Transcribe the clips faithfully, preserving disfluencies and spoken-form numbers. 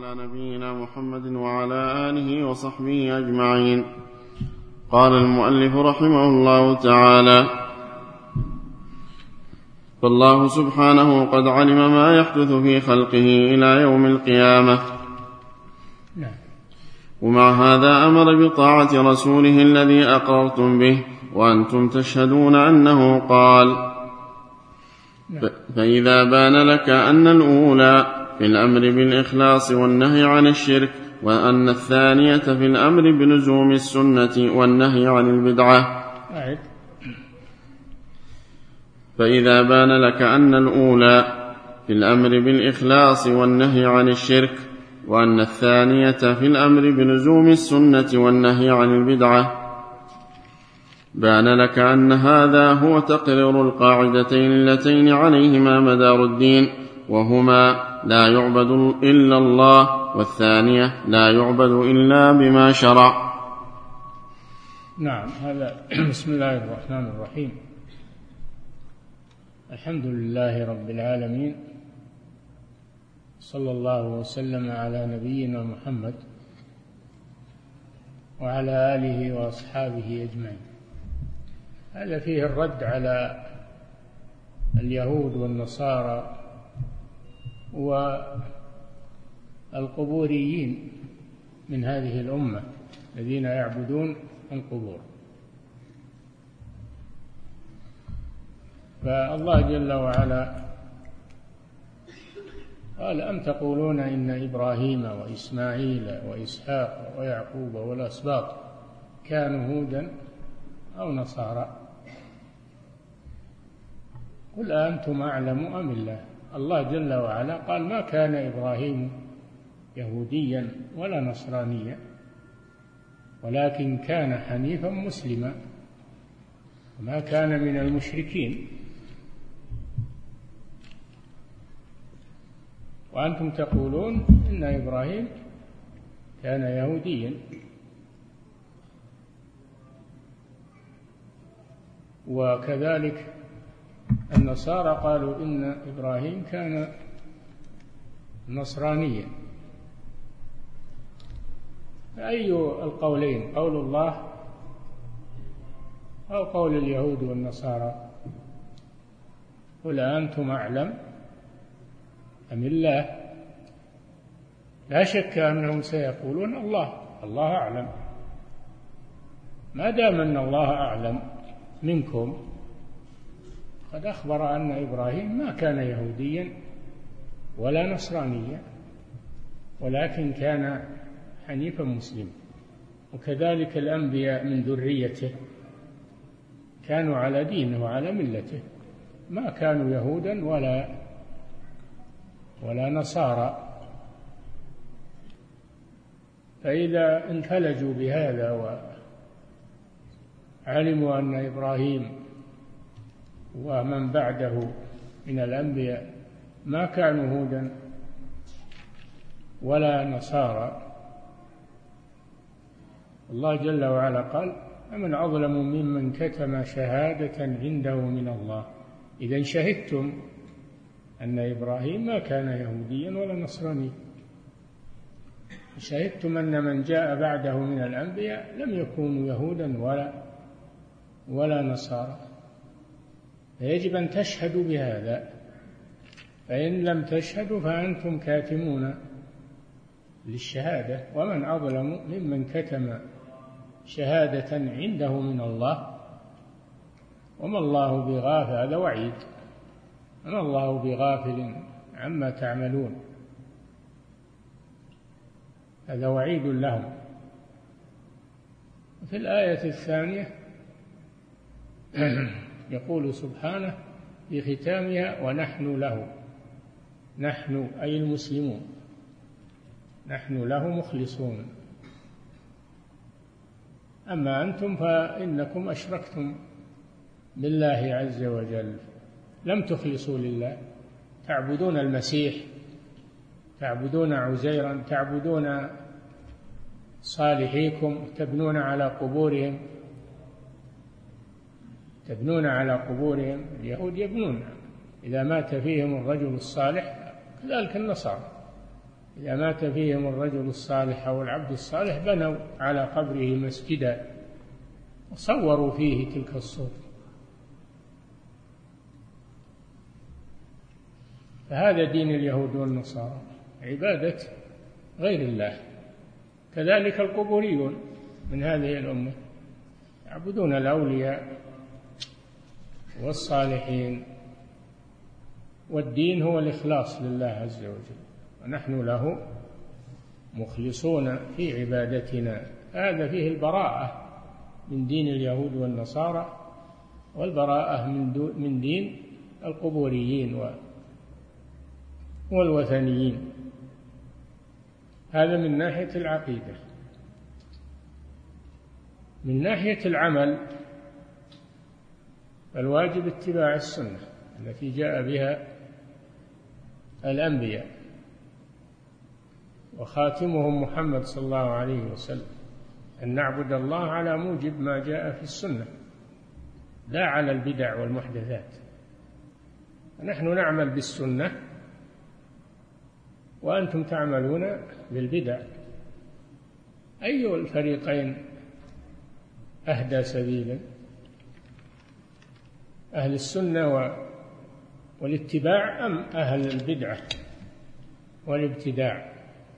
على نبينا محمد وعلى آله وصحبه أجمعين. قال المؤلف رحمه الله تعالى: فالله سبحانه قد علم ما يحدث في خلقه إلى يوم القيامة، ومع هذا أمر بطاعة رسوله الذي أقررتم به وأنتم تشهدون أنه قال: فإذا بان لك أن الأولى في الأمر بالإخلاص والنهي عن الشرك، وأن الثانية في الأمر بلزوم السنة والنهي عن البدعة فإذا بان لك أن الأولى في الأمر بالإخلاص والنهي عن الشرك، وأن الثانية في الأمر بلزوم السنة والنهي عن البدعة، بان لك أن هذا هو تقرير القاعدتين اللتين عليهما مدار الدين، وهما لا يعبد إلا الله، والثانية لا يعبد إلا بما شرع. نعم. هذا بسم الله الرحمن الرحيم. الحمد لله رب العالمين، صلى الله وسلم على نبينا محمد وعلى آله وأصحابه أجمعين. هذا فيه الرد على اليهود والنصارى والقبوريين من هذه الأمة الذين يعبدون القبور. فالله جل وعلا قال: أم تقولون إن إبراهيم وإسماعيل وإسحاق ويعقوب والأسباط كانوا هودا أو نصارى؟ قل أنتم أعلم أم الله. الله جل وعلا قال: ما كان إبراهيم يهوديا ولا نصرانيا، ولكن كان حنيفا مسلما وما كان من المشركين. وأنتم تقولون إن إبراهيم كان يهوديا، وكذلك النصارى قالوا إن إبراهيم كان نصرانيا. أي القولين، قول الله أو قول اليهود والنصارى؟ قل أنتم أعلم أم الله؟ لا شك أنهم سيقولون الله الله أعلم. ما دام أن الله أعلم منكم، قد أخبر أن إبراهيم ما كان يهوديا ولا نصرانيا، ولكن كان حنيفا مسلما. وكذلك الأنبياء من ذريته كانوا على دينه وعلى ملته، ما كانوا يهودا ولا ولا نصارى. فإذا انفلجوا بهذا وعلموا أن إبراهيم ومن بعده من الأنبياء ما كانوا هودا ولا نصارى، الله جل وعلا قال: ومن أظلم ممن كتم شهادة عنده من الله. إذن شهدتم أن إبراهيم ما كان يهوديا ولا نصرانيا، شهدتم أن من جاء بعده من الأنبياء لم يكونوا يهودا ولا ولا نصارى، فيجب أن تشهدوا بهذا. فإن لم تشهدوا فأنتم كاتمون للشهادة. ومن أظلم ممن كتم شهادة عنده من الله وما الله بغافل. هذا وعيد: وما الله بغافل عما تعملون. هذا وعيد لهم. في الآية الثانية يقول سبحانه في ختامها: ونحن له. نحن أي المسلمون، نحن له مخلصون. أما أنتم فإنكم أشركتم بالله عز وجل، لم تخلصوا لله، تعبدون المسيح، تعبدون عزيرا، تعبدون صالحيكم، تبنون على قبورهم تبنون على قبورهم. اليهود يبنون، إذا مات فيهم الرجل الصالح، كذلك النصارى إذا مات فيهم الرجل الصالح أو العبد الصالح بنوا على قبره مسجدا وصوروا فيه تلك الصور. فهذا دين اليهود والنصارى، عبادة غير الله. كذلك القبوريون من هذه الأمة يعبدون الأولياء والصالحين، والدين هو الإخلاص لله عز وجل، ونحن له مخلصون في عبادتنا. هذا فيه البراءة من دين اليهود والنصارى، والبراءة من دين القبوريين والوثنيين. هذا من ناحية العقيدة. من ناحية العمل فالواجب اتباع السنة التي جاء بها الأنبياء، وخاتمهم محمد صلى الله عليه وسلم، أن نعبد الله على موجب ما جاء في السنة لا على البدع والمحدثات. نحن نعمل بالسنة وأنتم تعملون بالبدع، أي الفريقين أهدى سبيلا؟ أهل السنة والاتباع أم أهل البدعة والابتداع؟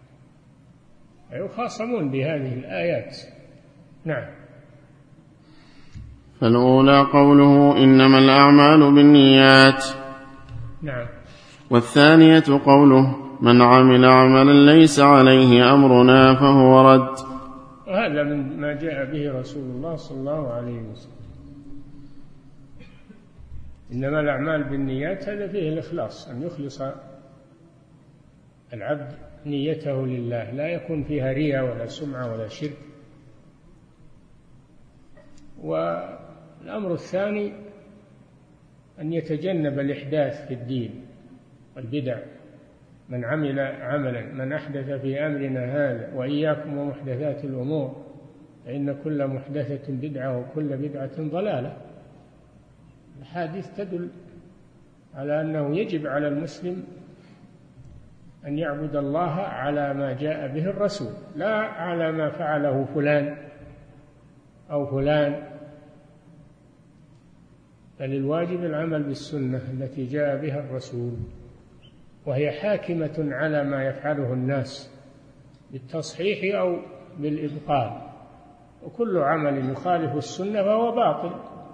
يخاصمون بهذه الآيات. نعم. فالأولى قوله إنما الأعمال بالنيات. نعم. والثانية قوله من عمل عملا ليس عليه أمرنا فهو رد. وهذا من ما جاء به رسول الله صلى الله عليه وسلم. إنما الأعمال بالنيات، هذا فيه الإخلاص، أن يخلص العبد نيته لله، لا يكون فيها رياء ولا سمعة ولا شرك. والأمر الثاني أن يتجنب الإحداث في الدين والبدع. من عمل عملا من أحدث في أمرنا هذا وإياكم ومحدثات الأمور فإن كل محدثة بدعة وكل بدعة ضلالة. الحديث تدل على أنه يجب على المسلم أن يعبد الله على ما جاء به الرسول، لا على ما فعله فلان أو فلان، بل الواجب العمل بالسنة التي جاء بها الرسول، وهي حاكمة على ما يفعله الناس بالتصحيح أو بالإبطال. وكل عمل يخالف السنة فهو باطل،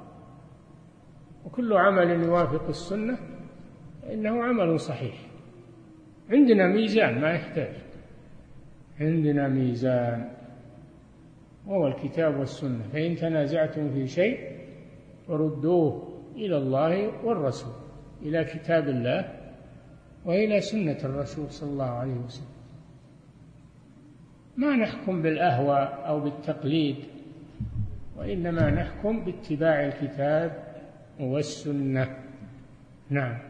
وكل عمل يوافق السنة إنه عمل صحيح. عندنا ميزان، ما يحتاج، عندنا ميزان وهو الكتاب والسنة. فإن تنازعتم في شيء فردوه إلى الله والرسول، إلى كتاب الله وإلى سنة الرسول صلى الله عليه وسلم. ما نحكم بالأهواء أو بالتقليد، وإنما نحكم باتباع الكتاب والسنة. نعم.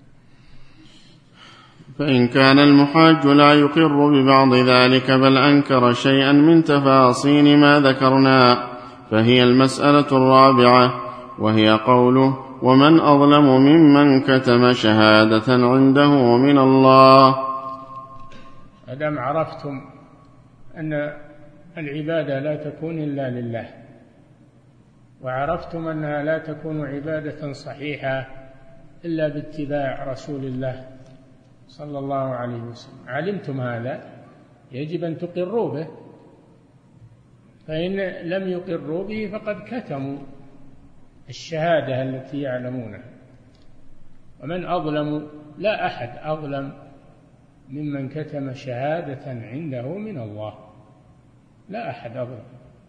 فإن كان المحاج لا يقر ببعض ذلك بل أنكر شيئا من تفاصيل ما ذكرنا، فهي المسألة الرابعة، وهي قوله ومن أظلم ممن كتم شهادة عنده من الله. أدام عرفتم أن العبادة لا تكون إلا لله، وعرفتم أنها لا تكون عبادة صحيحة إلا باتباع رسول الله صلى الله عليه وسلم، علمتم هذا يجب أن تقروا به، فإن لم يقروا به فقد كتموا الشهادة التي يعلمونها. ومن أظلم، لا أحد أظلم ممن كتم شهادة عنده من الله، لا أحد أظلم،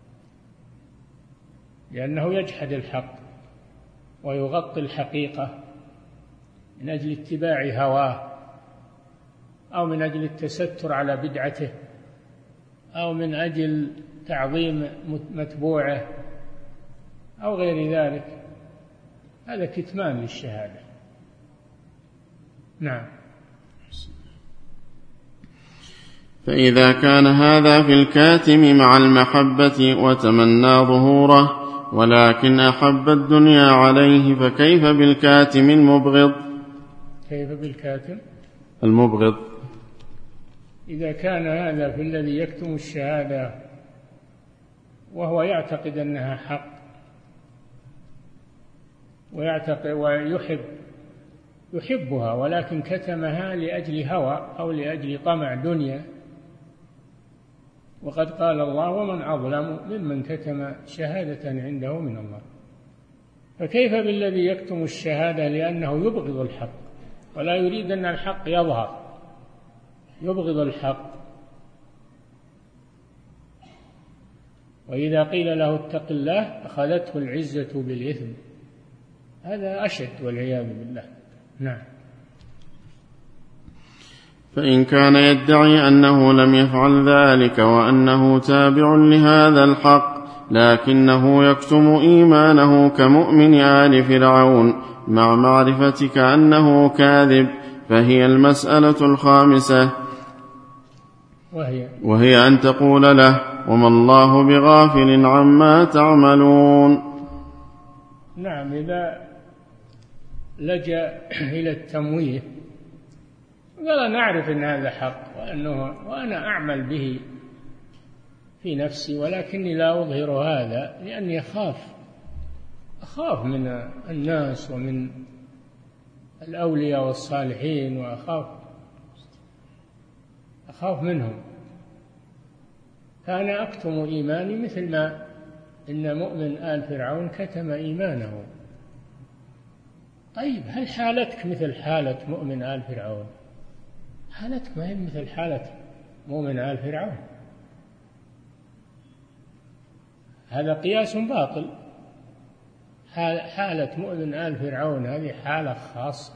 لأنه يجحد الحق ويغطي الحقيقة من أجل اتباع هواه، أو من أجل التستر على بدعته، أو من أجل تعظيم متبوعه، أو غير ذلك. هذا كتمان للشهادة. نعم. فإذا كان هذا في الكاتم مع المحبة وتمنى ظهوره ولكن أحب الدنيا عليه، فكيف بالكاتم المبغض؟ كيف بالكاتم المبغض؟ إذا كان هذا في الذي يكتم الشهادة وهو يعتقد أنها حق ويعتقد ويحب يحبها ولكن كتمها لأجل هوى أو لأجل طمع دنيا، وقد قال الله: ومن أظلم ممن كتم شهادة عنده من الله. فكيف بالذي يكتم الشهادة لأنه يبغض الحق ولا يريد أن الحق يظهر، يبغض الحق. وإذا قيل له اتق الله أخذته العزة بالإثم، هذا أشد والعياذ بالله. نعم. فإن كان يدعي أنه لم يفعل ذلك وأنه تابع لهذا الحق لكنه يكتم إيمانه كمؤمن آل فرعون مع معرفتك أنه كاذب، فهي المسألة الخامسة، وهي, وهي أن تقول له: وما الله بغافل عما تعملون. نعم. إذا لجأ إلى التمويه قال: أنا أعرف أن هذا حق وأنه وأنا أعمل به في نفسي، ولكني لا أظهر هذا لأني أخاف أخاف من الناس ومن الأولياء والصالحين، وأخاف أخاف منهم، فأنا أكتم إيماني مثل ما إن مؤمن آل فرعون كتم إيمانه. طيب، هل حالتك مثل حالة مؤمن آل فرعون؟ حالتك ما هي مثل حالة مؤمن آل فرعون، هذا قياس باطل. حالة مؤمن آل فرعون هذه حالة خاصة،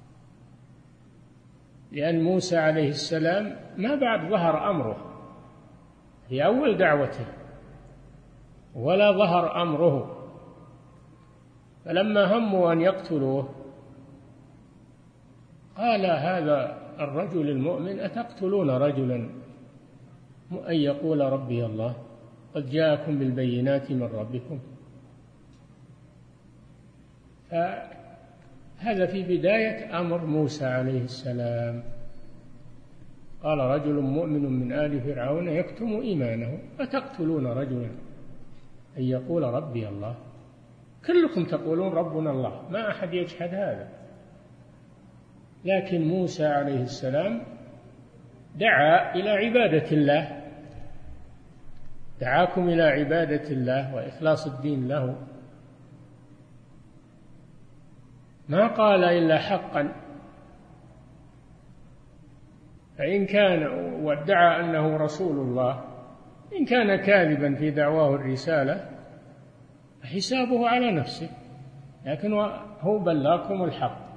لأن موسى عليه السلام ما بعد ظهر أمره في أول دعوته ولا ظهر أمره، فلما هموا أن يقتلوه قال هذا الرجل المؤمن: أتقتلون رجلا أن يقول ربي الله قد جاءكم بالبينات من ربكم؟ فهذا في بداية أمر موسى عليه السلام. قال: رجل مؤمن من آل فرعون يكتم إيمانه أتقتلون رجلا أن يقول ربي الله؟ كلكم تقولون ربنا الله، ما أحد يجحد هذا، لكن موسى عليه السلام دعا إلى عبادة الله، دعاكم إلى عبادة الله وإخلاص الدين له، ما قال إلا حقا. فإن كان وادعى أنه رسول الله، إن كان كاذبا في دعواه الرسالة فحسابه على نفسه، لكن هو بلغكم الحق.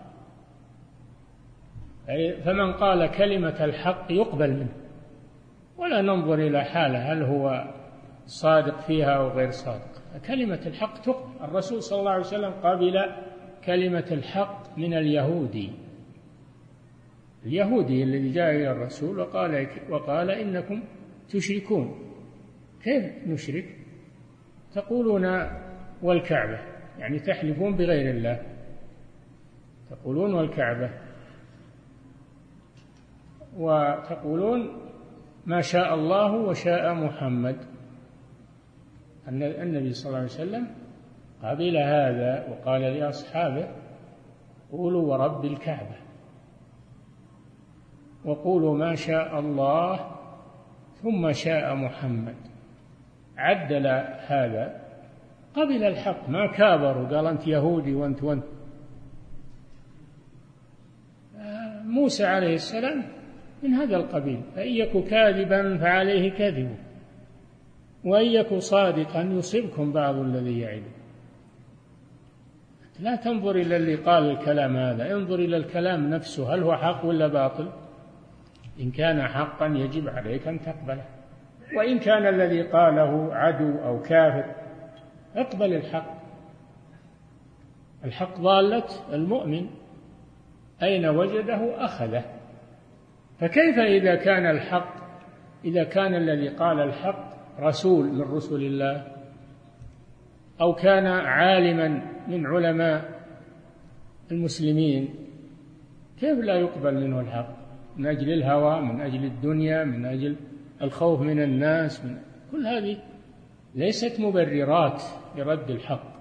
فمن قال كلمة الحق يقبل منه، ولا ننظر إلى حاله هل هو صادق فيها أو غير صادق. كلمة الحق تقبل. الرسول صلى الله عليه وسلم قبل كلمة الحق من اليهودي اليهودي الذي جاء إلى الرسول وقال, وقال إنكم تشركون. كيف نشرك؟ تقولون والكعبة، يعني تحلفون بغير الله، تقولون والكعبة، وتقولون ما شاء الله وشاء محمد. النبي صلى الله عليه وسلم قبل هذا وقال لأصحابه: قولوا ورب الكعبة، وقولوا ما شاء الله ثم شاء محمد. عدل هذا، قبل الحق، ما كابروا قال أنت يهودي وأنت وأنت. موسى عليه السلام من هذا القبيل: فإن يك كاذبا فعليه كذبه وإن يك صادقا يصبكم بعض الذي يعد. لا تنظر إلى اللي قال الكلام هذا، انظر إلى الكلام نفسه، هل هو حق ولا باطل؟ إن كان حقا يجب عليك أن تقبله، وإن كان الذي قاله عدو أو كافر اقبل الحق. الحق ضالة المؤمن، أين وجده أخذه. فكيف إذا كان الحق إذا كان الذي قال الحق رسول من رسل الله أو كان عالما من علماء المسلمين، كيف لا يقبل منه الحق؟ من أجل الهوى، من أجل الدنيا، من أجل الخوف من الناس، من كل هذه ليست مبررات لرد الحق.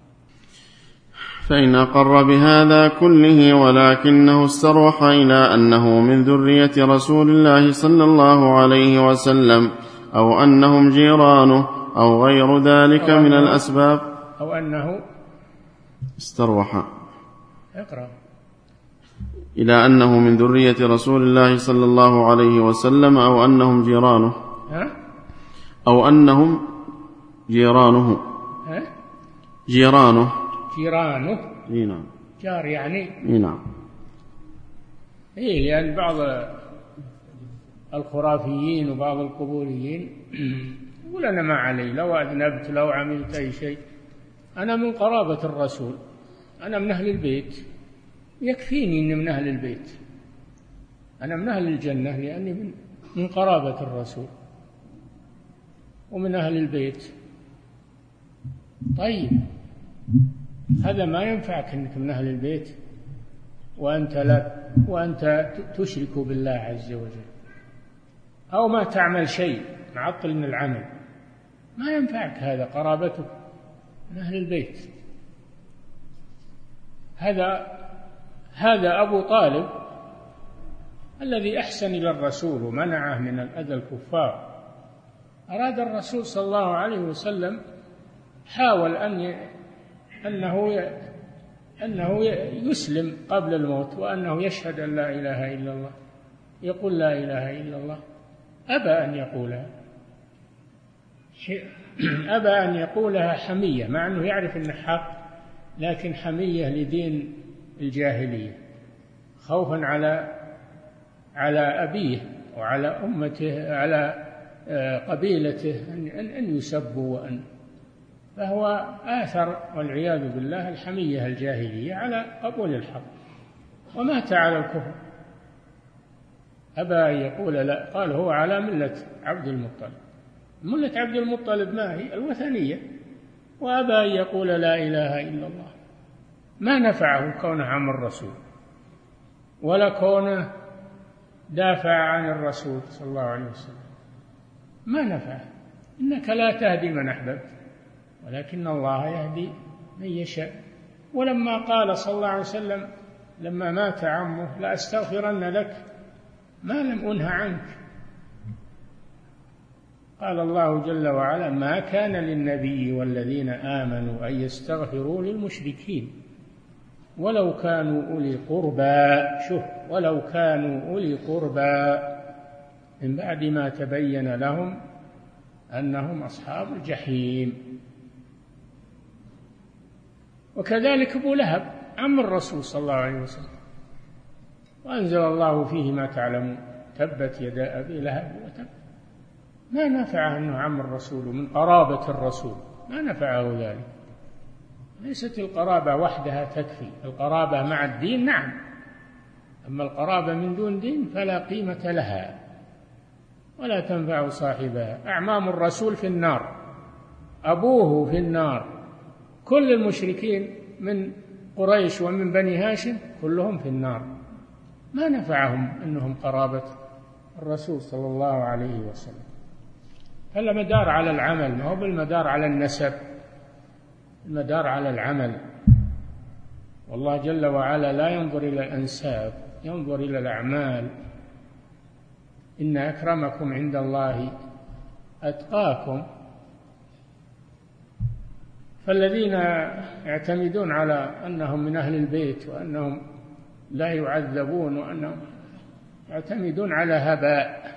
فإن أقر بهذا كله ولكنه استروح إلى أنه من ذرية رسول الله صلى الله عليه وسلم أو أنهم جيرانه أو غير ذلك أو من الأسباب، أو أنه استروح اقرأ إلى أنه من ذرية رسول الله صلى الله عليه وسلم أو أنهم جيرانه ها؟ أو أنهم جيرانه ها؟ جيرانه جيرانه نعم جار يعني نعم إيه، لأن بعض الخرافيين وبعض القبوريين يقول أنا ما علي لو أذنبت لو عملت أي شيء، أنا من قرابة الرسول، أنا من أهل البيت، يكفيني أني من أهل البيت، أنا من أهل الجنة لأني من, من قرابة الرسول ومن أهل البيت. طيب هذا ما ينفعك أنك من أهل البيت وأنت لا وأنت تشرك بالله عز وجل، أو ما تعمل شيء معطل من العمل، ما ينفعك هذا قرابتك من أهل البيت. هذا هذا أبو طالب الذي أحسن إلى الرسول ومنعه من الأذى الكفار. أراد الرسول صلى الله عليه وسلم، حاول أن ي... أنه ي... أنه يسلم قبل الموت، وأنه يشهد أن لا إله إلا الله، يقول لا إله إلا الله، أبى أن يقولها، أبى أن يقولها حمية، مع أنه يعرف أنه حق، لكن حمية لدين الجاهلية، خوفا على على أبيه وعلى أمته، على قبيلته أن أن يسبوا، وأن فهو آثر والعياذ بالله الحمية الجاهلية على قبول الحق، ومات على الكفر، أبى أن يقول لا، قال هو على ملة عبد المطلب. ملة عبد المطلب ما هي؟ الوثنية، وأبى أن يقول لا إله إلا الله. ما نفعه كونه عم الرسول ولا كونه دافع عن الرسول صلى الله عليه وسلم، ما نفعه. إنك لا تهدي من أحببت ولكن الله يهدي من يشاء. ولما قال صلى الله عليه وسلم لما مات عمه لا أستغفرن لك ما لم أنه عنك، قال الله جل وعلا ما كان للنبي والذين آمنوا أن يستغفروا للمشركين ولو كانوا أولي قربى، شوف، ولو كانوا أولي قربى من بعد ما تبين لهم أنهم أصحاب الجحيم. وكذلك أبو لهب عم الرسول صلى الله عليه وسلم، وأنزل الله فيه ما تعلمون تبت يدا أبي لهب وتب، ما نفعه أنه عم الرسول من قرابة الرسول، ما نفعه ذلك. ليست القرابة وحدها تكفي، القرابة مع الدين نعم، أما القرابة من دون دين فلا قيمة لها ولا تنفع صاحبها. أعمام الرسول في النار، أبوه في النار، كل المشركين من قريش ومن بني هاشم كلهم في النار، ما نفعهم أنهم قرابة الرسول صلى الله عليه وسلم. فالمدار على العمل، ما هو بالمدار على النسب، المدار على العمل. والله جل وعلا لا ينظر إلى الأنساب، ينظر إلى الأعمال. إن أكرمكم عند الله أتقاكم. فالذين يعتمدون على أنهم من أهل البيت وأنهم لا يعذبون وأنهم يعتمدون على هباء،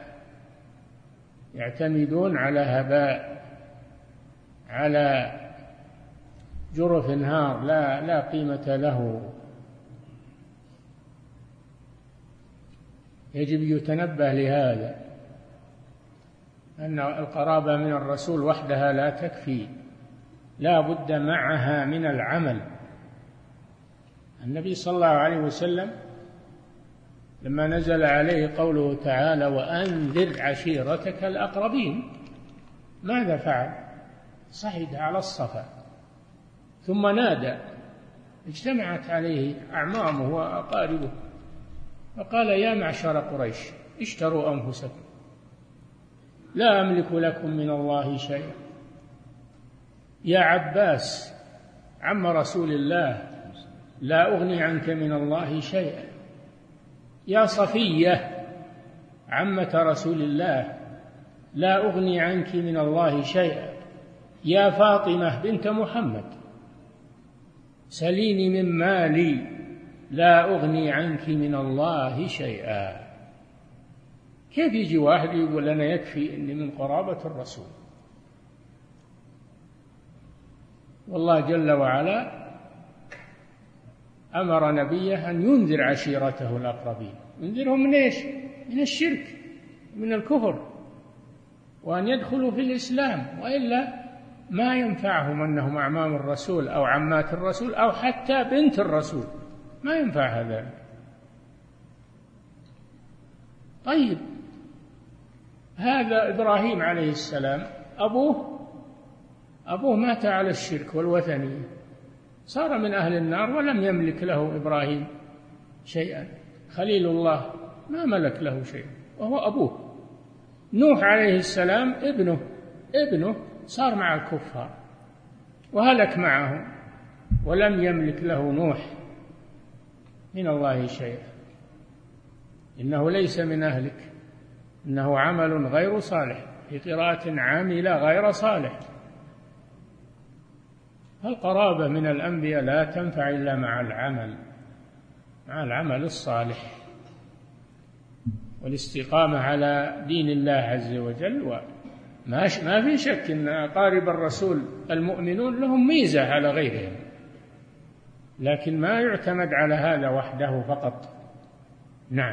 يعتمدون على هباء، على جرف نهار لا لا قيمة له. يجب يتنبه لهذا، أن القرابة من الرسول وحدها لا تكفي، لا بد معها من العمل. النبي صلى الله عليه وسلم لما نزل عليه قوله تعالى وأنذر عشيرتك الأقربين، ماذا فعل؟ صعد على الصفا ثم نادى، اجتمعت عليه أعمامه وأقاربه فقال يا معشر قريش اشتروا أنفسكم لا أملك لكم من الله شيئا. يا عباس عم رسول الله لا أغني عنك من الله شيئا. يا صفية عمة رسول الله لا أغني عنك من الله شيئا. يا فاطمة بنت محمد سليني من مالي لا أغني عنك من الله شيئا. كيف يجي واحد يقول أنا يكفي أني من قرابة الرسول؟ والله جل وعلا أمر نبيه أن ينذر عشيرته الأقربين. ينذرهم من إيش؟ من الشرك، من الكفر، وأن يدخلوا في الإسلام، وإلا ما ينفعهم أنهم أعمام الرسول أو عمات الرسول أو حتى بنت الرسول، ما ينفع هذا. طيب هذا إبراهيم عليه السلام أبوه أبوه مات على الشرك والوثنية، صار من أهل النار ولم يملك له إبراهيم شيئا. خليل الله ما ملك له شيئا وهو أبوه. نوح عليه السلام ابنه ابنه صار مع الكفار وهلك معهم ولم يملك له نوح من الله شيئا. إنه ليس من أهلك، إنه عمل غير صالح، في قراءة عامل غير صالح. القرابة من الأنبياء لا تنفع إلا مع العمل مع العمل الصالح والاستقامة على دين الله عز وجل. وما ما في شك أن أقارب الرسول المؤمنون لهم ميزة على غيرهم، لكن ما يعتمد على هذا وحده فقط. نعم.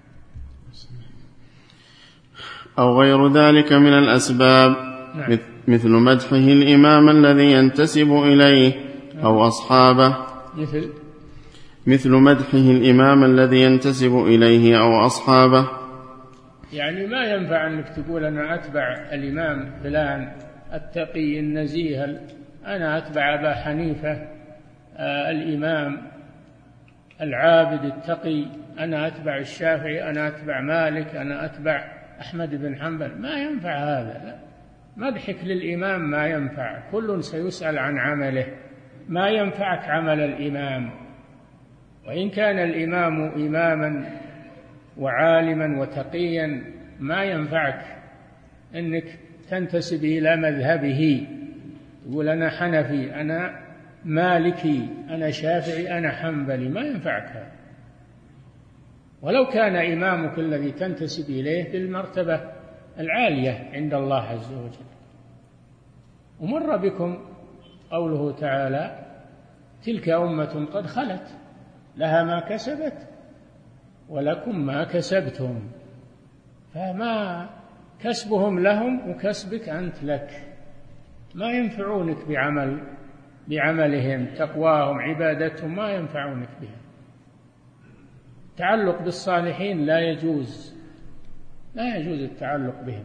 أو غير ذلك من الأسباب. نعم. مثل مدحه الإمام الذي ينتسب إليه أو أصحابه. مثل مثل مدحه الإمام الذي ينتسب إليه أو أصحابه. يعني ما ينفع أنك تقول أنا أتبع الإمام فلان التقي النزيه، أنا أتبع أبا حنيفة آه الإمام العابد التقي، أنا أتبع الشافعي، أنا أتبع مالك، أنا أتبع أحمد بن حنبل. ما ينفع هذا. لا. مدحك للإمام ما ينفع، كل سيسأل عن عمله. ما ينفعك عمل الإمام، وإن كان الإمام إماما وعالما وتقيا ما ينفعك أنك تنتسب إلى مذهبه، تقول أنا حنفي، أنا مالكي، أنا شافعي، أنا حنبلي. ما ينفعك هذا، ولو كان إمامك الذي تنتسب إليه بالمرتبة العالية عند الله عز وجل. ومر بكم قوله تعالى تلك أمة قد خلت لها ما كسبت ولكم ما كسبتم. فما كسبهم لهم وكسبك أنت لك، ما ينفعونك بعمل بعملهم، تقواهم، عبادتهم، ما ينفعونك بها. التعلق بالصالحين لا يجوز، لا يجوز التعلق بهم،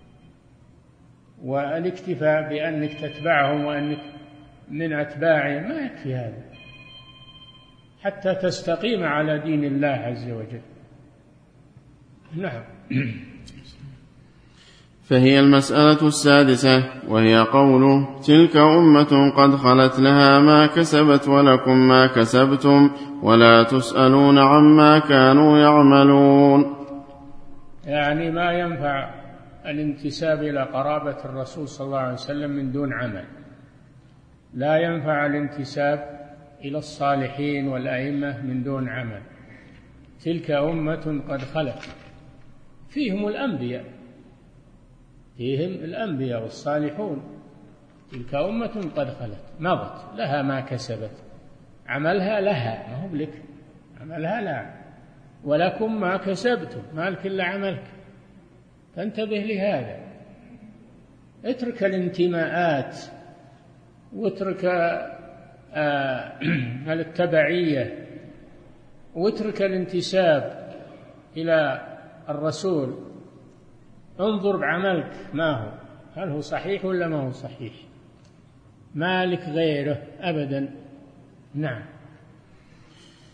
والاكتفاء بأنك تتبعهم وأنك من أتباعهم ما يكفي هذا حتى تستقيم على دين الله عز وجل. نعم. فهي المسألة السادسة، وهي قوله تلك أمة قد خلت لها ما كسبت ولكم ما كسبتم ولا تسألون عما كانوا يعملون. يعني ما ينفع الانتساب إلى قرابة الرسول صلى الله عليه وسلم من دون عمل، لا ينفع الانتساب إلى الصالحين والأئمة من دون عمل. تلك أمة قد خلت، فيهم الأنبياء فيهم الأنبياء والصالحون. تلك أمة قد خلت مضت لها ما كسبت، عملها لها، ما هو لك، عملها لها. ولكم ما كسبتم، ما لك إلا عملك. فانتبه لهذا، اترك الانتماءات واترك آه التبعية واترك الانتساب إلى الرسول. انظر بعملك ما هو، هل هو صحيح ولا ما هو صحيح؟ مالك غيره أبدا. نعم.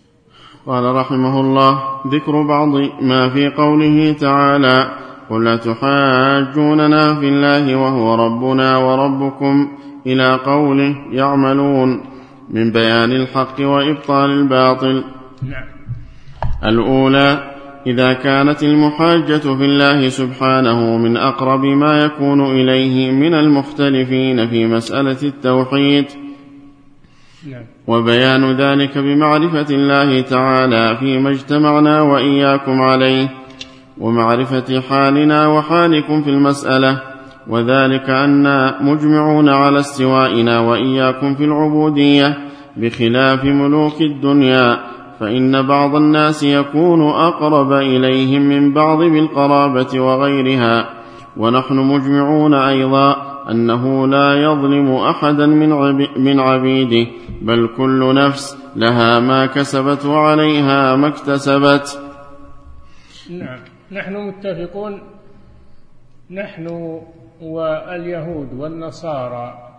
قال رحمه الله: ذكر بعض ما في قوله تعالى: قل أتحاجوننا في الله وهو ربنا وربكم، إلى قوله: يعملون، من بيان الحق وإبطال الباطل. نعم. الأولى: إذا كانت المحاجة في الله سبحانه من أقرب ما يكون إليه من المختلفين في مسألة التوحيد، نعم. وبيان ذلك بمعرفة الله تعالى فيما اجتمعنا وإياكم عليه، ومعرفة حالنا وحالكم في المسألة، وذلك أننا مجمعون على استوائنا وإياكم في العبودية، بخلاف ملوك الدنيا، فإن بعض الناس يكون أقرب إليهم من بعض بالقرابة وغيرها، ونحن مجمعون أيضا أنه لا يظلم أحدا من عبيده، بل كل نفس لها ما كسبت وعليها ما اكتسبت. نعم. نحن متفقون، نحن واليهود والنصارى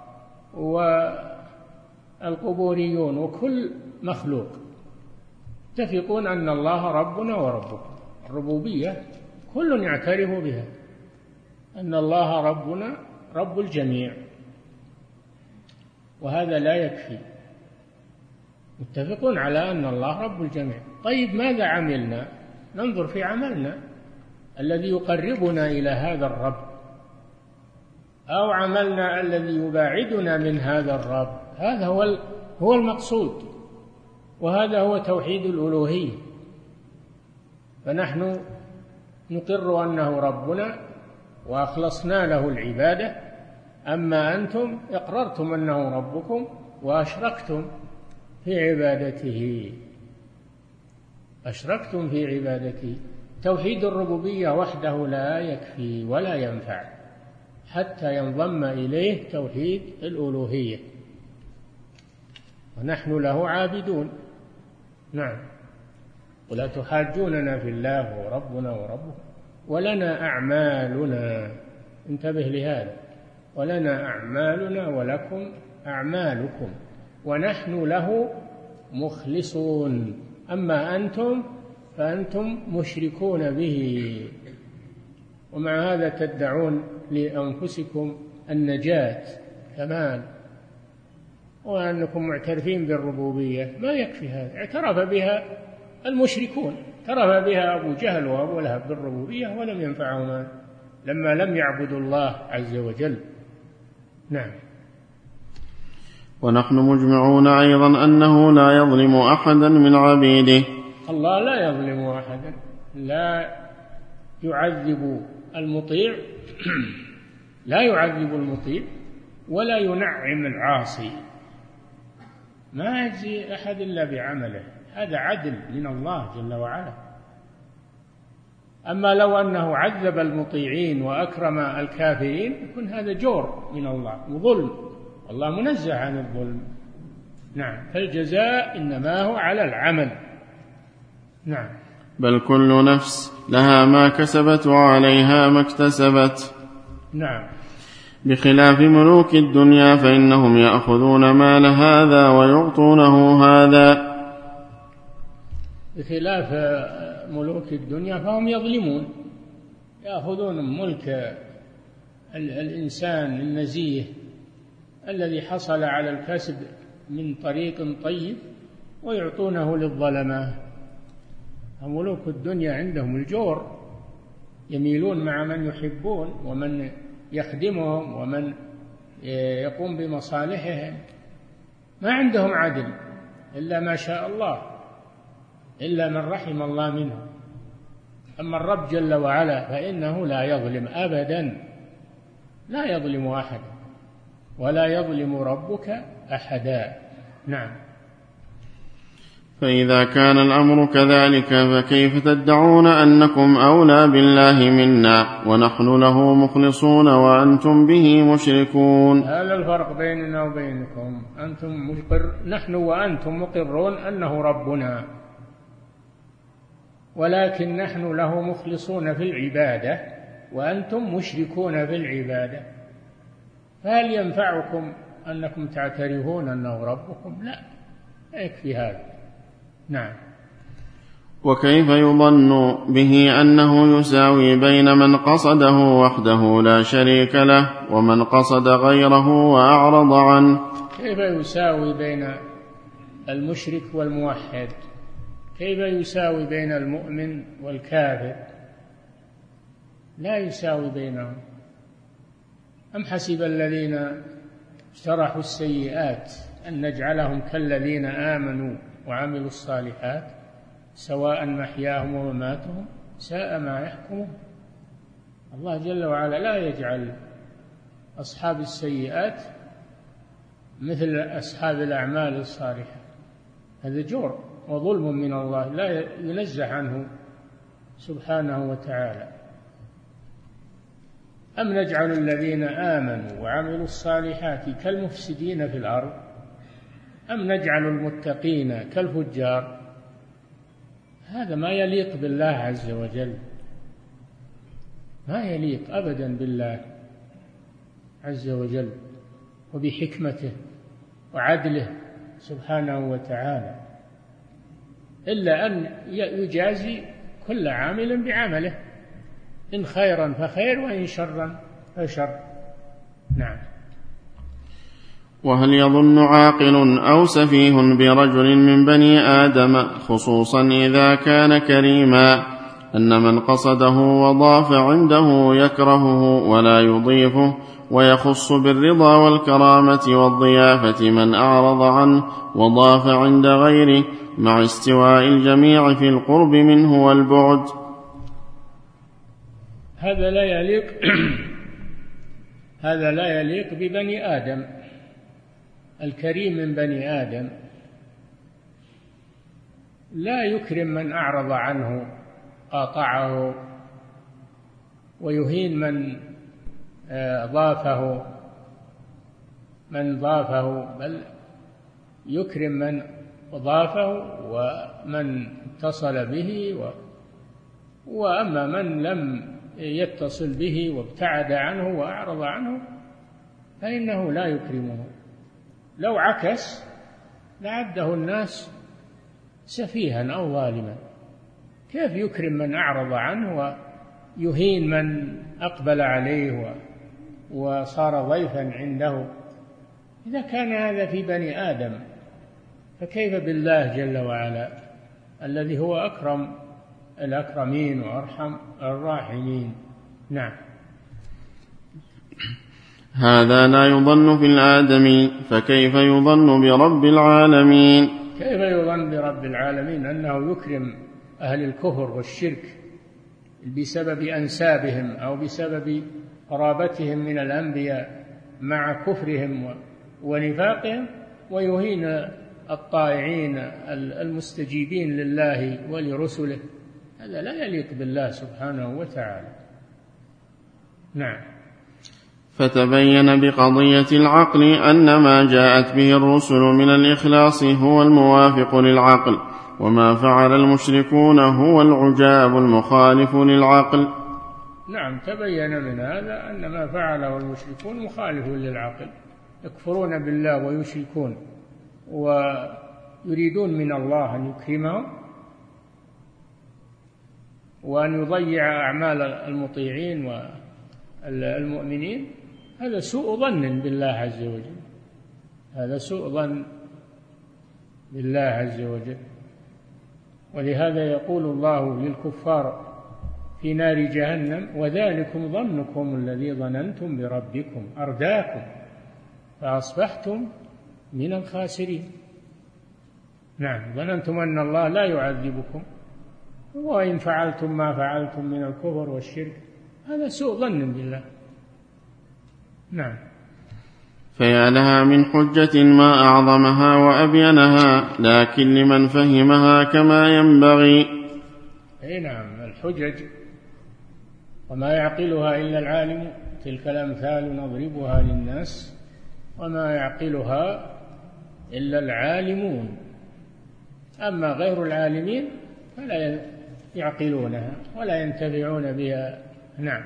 والقبوريون وكل مخلوق متفقون أن الله ربنا وربكم. الربوبية كل يعترف بها، أن الله ربنا رب الجميع، وهذا لا يكفي. متفقون على أن الله رب الجميع. طيب ماذا عملنا؟ ننظر في عملنا الذي يقربنا إلى هذا الرب، أو عملنا الذي يباعدنا من هذا الرب. هذا هو هو المقصود، وهذا هو توحيد الألوهية. فنحن نقر أنه ربنا وأخلصنا له العبادة، أما أنتم اقررتم أنه ربكم وأشركتم في عبادته أشركتم في عبادته. توحيد الربوبية وحده لا يكفي ولا ينفع حتى ينضم إليه توحيد الألوهية، ونحن له عابدون. نعم. ولا تحاجوننا في الله وربنا وربكم ولنا أعمالنا. انتبه لهذا: ولنا أعمالنا ولكم أعمالكم ونحن له مخلصون. أما أنتم فأنتم مشركون به، ومع هذا تدعون لأنفسكم النجاة كمان، وأنكم معترفين بالربوبية. ما يكفي هذا، اعترف بها المشركون، اعترف بها أبو جهل وأبو لهب بالربوبية ولم ينفعهما لما لم يعبدوا الله عز وجل. نعم. ونحن مجمعون أيضا أنه لا يظلم أحدا من عبيده. الله لا يظلم أحدا، لا يعذب المطيع لا يعذب المطيع ولا ينعم العاصي. ما يجزي أحد إلا بعمله، هذا عدل من الله جل وعلا. أما لو أنه عذب المطيعين وأكرم الكافرين يكون هذا جور من الله وظلم، والله منزه عن الظلم. نعم. فالجزاء إنما هو على العمل. نعم. بل كل نفس لها ما كسبت وعليها ما اكتسبت. نعم. بخلاف ملوك الدنيا فإنهم يأخذون مال هذا ويعطونه هذا. بخلاف ملوك الدنيا فهم يظلمون، يأخذون ملك الإنسان النزيه الذي حصل على الكسب من طريق طيب ويعطونه للظلمة. ملوك الدنيا عندهم الجور، يميلون مع من يحبون ومن يخدمهم ومن يقوم بمصالحهم. ما عندهم عدل إلا ما شاء الله، إلا من رحم الله منهم. أما الرب جل وعلا فإنه لا يظلم أبدا، لا يظلم أحد ولا يظلم ربك أحدا. نعم. فإذا كان الأمر كذلك فكيف تدعون أنكم أولى بالله منا ونحن له مخلصون وأنتم به مشركون؟ هذا الفرق بيننا وبينكم. أنتم مقر نحن وأنتم مقرون أنه ربنا، ولكن نحن له مخلصون في العبادة وأنتم مشركون في العبادة. فهل ينفعكم أنكم تعترفون أنه ربكم؟ لا، يكفي هذا. نعم. وكيف يظن به أنه يساوي بين من قصده وحده لا شريك له ومن قصد غيره وأعرض عنه؟ كيف يساوي بين المشرك والموحد؟ كيف يساوي بين المؤمن والكافر؟ لا يساوي بينهم. أم حسب الذين اجترحوا السيئات أن نجعلهم كالذين آمنوا وعملوا الصالحات سواء محياهم ومماتهم ساء ما يحكمون. الله جل وعلا لا يجعل أصحاب السيئات مثل أصحاب الأعمال الصالحة، هذا جور وظلم من الله لا ينزه عنه سبحانه وتعالى. أم نجعل الذين آمنوا وعملوا الصالحات كالمفسدين في الأرض أم نجعل المتقين كالفجار؟ هذا ما يليق بالله عز وجل، ما يليق أبدا بالله عز وجل وبحكمته وعدله سبحانه وتعالى، إلا أن يجازي كل عامل بعمله، إن خيرا فخير وإن شرا فشر. نعم. وهل يظن عاقل أو سفيه برجل من بني آدم خصوصا إذا كان كريما أن من قصده وضاف عنده يكرهه ولا يضيفه ويخص بالرضا والكرامة والضيافة من أعرض عنه وضاف عند غيره مع استواء الجميع في القرب منه والبعد؟ هذا لا يليق هذا لا يليق ببني آدم. الكريم من بني آدم لا يكرم من أعرض عنه قاطعه ويهين من ضافه من ضافه بل يكرم من ضافه ومن اتصل به، وأما من لم يتصل به وابتعد عنه وأعرض عنه فإنه لا يكرمه. لو عكس لعده الناس سفيها أو ظالما. كيف يكرم من أعرض عنه ويهين من أقبل عليه وصار ضيفا عنده؟ إذا كان هذا في بني آدم فكيف بالله جل وعلا الذي هو أكرم الأكرمين وأرحم الراحمين؟ نعم. هذا لا يظن في الآدمي فكيف يظن برب العالمين؟ كيف يظن برب العالمين أنه يكرم أهل الكفر والشرك بسبب أنسابهم أو بسبب قرابتهم من الأنبياء مع كفرهم ونفاقهم، ويهين الطائعين المستجيبين لله ولرسله؟ هذا لا يليق بالله سبحانه وتعالى. نعم. فتبين بقضية العقل أن ما جاءت به الرسل من الإخلاص هو الموافق للعقل، وما فعل المشركون هو العجاب المخالف للعقل. نعم، تبين من هذا أن ما فعله المشركون مخالف للعقل، يكفرون بالله ويشركون ويريدون من الله أن يكرمهم وأن يضيع أعمال المطيعين والمؤمنين. هذا سوء ظن بالله عز وجل، هذا سوء ظن بالله عز وجل. ولهذا يقول الله للكفار في نار جهنم: وذلكم ظنكم الذي ظننتم بربكم أرداكم فأصبحتم من الخاسرين. نعم، ظننتم أن الله لا يعذبكم، وإن فعلتم ما فعلتم من الكفر والشرك هذا سوء ظن بالله. نعم. فيا لها من حجة ما أعظمها وأبينها، لكن لمن فهمها كما ينبغي. أي نعم، الحجج وما يعقلها إلا العالم، تلك الأمثال نضربها للناس وما يعقلها إلا العالمون، أما غير العالمين فلا يعقلونها ولا ينتفعون بها. نعم.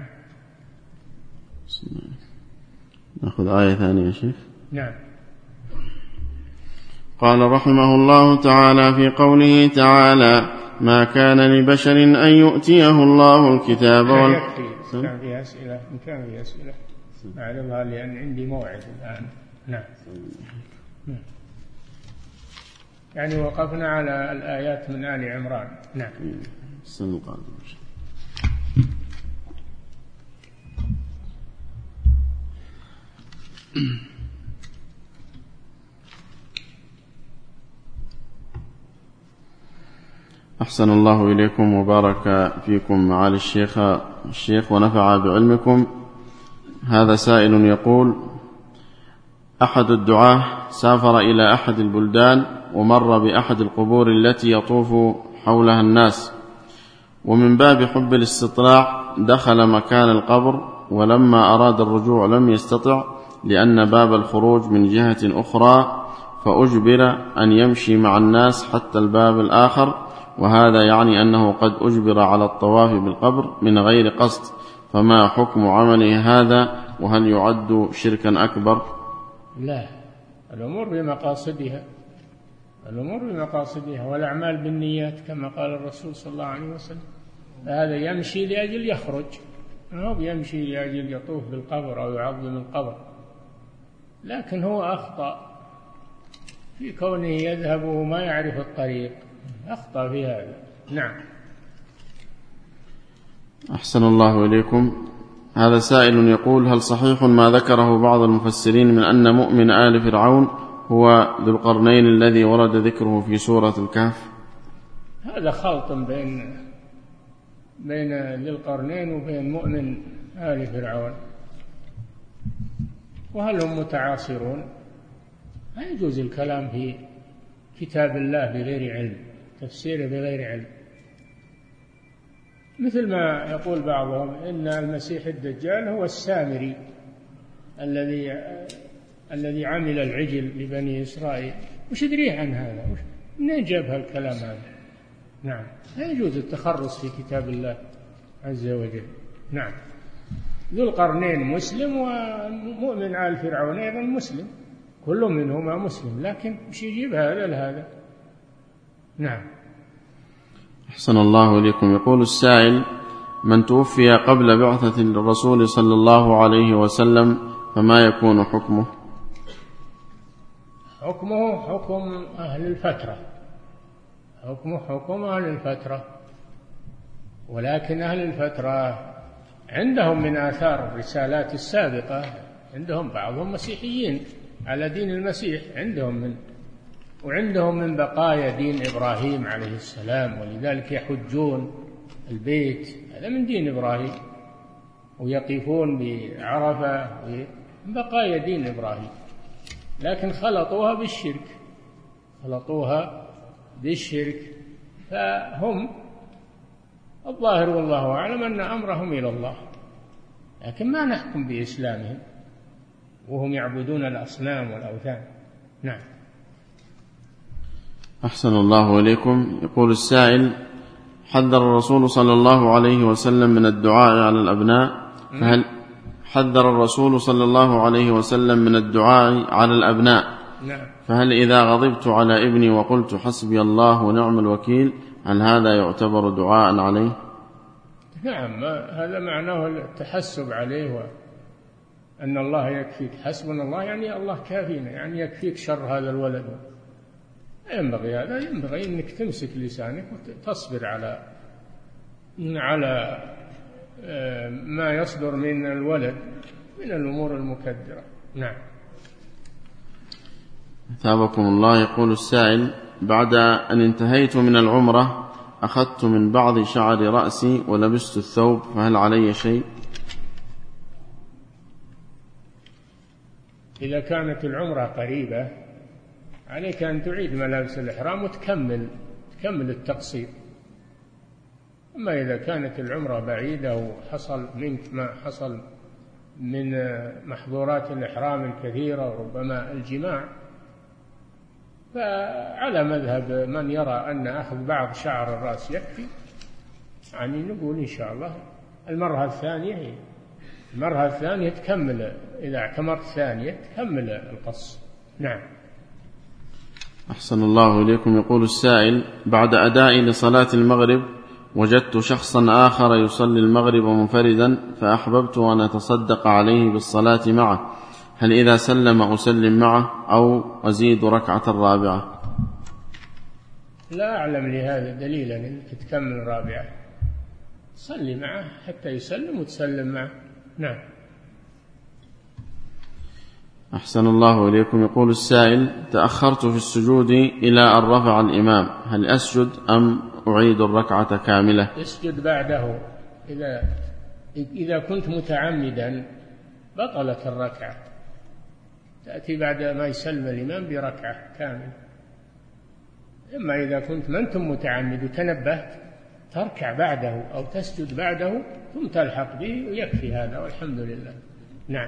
نأخذ آية ثانية يا شيخ. نعم. قال رحمه الله تعالى في قوله تعالى: ما كان لبشر أن يؤتيه الله الكتاب وال... كان في أسئلة إن كان في أسئلة أعرضها لأن عندي موعد الآن. نعم. يعني وقفنا على الآيات من آل عمران. نعم. السنة القادمة. أحسن الله إليكم وبارك فيكم معالي الشيخ الشيخ ونفع بعلمكم. هذا سائل يقول: أحد الدعاة سافر إلى أحد البلدان ومر بأحد القبور التي يطوف حولها الناس، ومن باب حب الاستطلاع دخل مكان القبر، ولما أراد الرجوع لم يستطع لأن باب الخروج من جهة أخرى، فأجبر أن يمشي مع الناس حتى الباب الآخر، وهذا يعني أنه قد أجبر على الطواف بالقبر من غير قصد، فما حكم عمله هذا؟ وهل يعد شركا أكبر؟ لا، الأمور بمقاصدها، الأمور بمقاصدها والأعمال بالنيات كما قال الرسول صلى الله عليه وسلم. هذا يمشي لأجل يخرج، أو يمشي لأجل يطوف بالقبر أو يعظم القبر، لكن هو أخطأ في كونه يذهب وما يعرف الطريق، أخطأ في هذا. نعم. أحسن الله إليكم. هذا سائل يقول: هل صحيح ما ذكره بعض المفسرين من أن مؤمن آل فرعون هو ذو القرنين الذي ورد ذكره في سورة الكهف؟ هذا خلط بين بين ذي القرنين وبين مؤمن آل فرعون، وهل هم متعاصرون؟ لا يجوز الكلام في كتاب الله بغير علم، تفسيره بغير علم، مثل ما يقول بعضهم إن المسيح الدجال هو السامري الذي الذي عمل العجل لبني إسرائيل. وش يدريه عن هذا؟ منين جاب هالكلام هذا؟ نعم، لا يجوز التخرص في كتاب الله عز وجل. نعم. ذو القرنين مسلم، ومؤمن آل فرعون أيضا مسلم، كل منهما مسلم، لكن وش يجيب هذا لهذا؟ نعم. أحسن الله إليكم. يقول السائل: من توفي قبل بعثة الرسول صلى الله عليه وسلم فما يكون حكمه؟ حكمه حكم أهل الفترة، حكمه حكم أهل الفترة، ولكن أهل الفترة عندهم من آثار الرسالات السابقة، عندهم بعضهم مسيحيين على دين المسيح، عندهم من وعندهم من بقايا دين إبراهيم عليه السلام، ولذلك يحجون البيت، هذا من دين إبراهيم، ويقفون بعرفة، من بقايا دين إبراهيم، لكن خلطوها بالشرك، خلطوها بالشرك، فهم الظاهر والله أعلم أن أمرهم إلى الله، لكن ما نحكم بإسلامهم وهم يعبدون الأصنام والأوثان. نعم. أحسن الله إليكم. يقول السائل: حذر الرسول صلى الله عليه وسلم من الدعاء على الأبناء، فهل حذر الرسول صلى الله عليه وسلم من الدعاء على الأبناء نعم. فهل إذا غضبت على ابني وقلت حسبي الله ونعم الوكيل هل هذا يعتبر دعاء عليه؟ نعم، هذا معناه التحسب عليه، وأن الله يكفيك، حسبنا الله يعني الله كافينا، يعني يكفيك شر هذا الولد. ينبغي هذا، ينبغي أنك تمسك لسانك وتصبر على على ما يصدر من الولد من الأمور المكدرة. نعم. ثابكم الله. يقول السائل: بعد أن انتهيت من العمرة أخذت من بعض شعر رأسي ولبست الثوب، فهل علي شيء؟ إذا كانت العمرة قريبة عليك أن تعيد ملابس الإحرام وتكمل تكمل التقصير. أما إذا كانت العمرة بعيدة وحصل منك ما حصل من محظورات الإحرام الكثيرة وربما الجماع، فعلى مذهب من يرى أن أخذ بعض شعر الرأس يكفي، يعني نقول إن شاء الله المرة الثانية المرة الثانية تكمل، إذا اعتمرت ثانية تكمل القص. نعم. أحسن الله إليكم. يقول السائل: بعد أداء لصلاة المغرب وجدت شخصا آخر يصلي المغرب منفردا فأحببت أن أتصدق عليه بالصلاة معه، هل إذا سلم أسلم معه أو أزيد ركعة رابعة؟ لا أعلم لهذا دليلا أنك تكمل رابعة، صلي معه حتى يسلم وتسلم معه. نعم. أحسن الله إليكم. يقول السائل: تأخرت في السجود إلى أن رفع الإمام، هل أسجد أم أعيد الركعة كاملة؟ اسجد بعده. إذا إذا كنت متعمدا بطلت الركعة، تأتي بعد ما يسلم الإمام بركعة كاملة. إما إذا كنت ما أنتم متعمد وتنبهت تركع بعده أو تسجد بعده ثم تلحق به ويكفي هذا والحمد لله. نعم.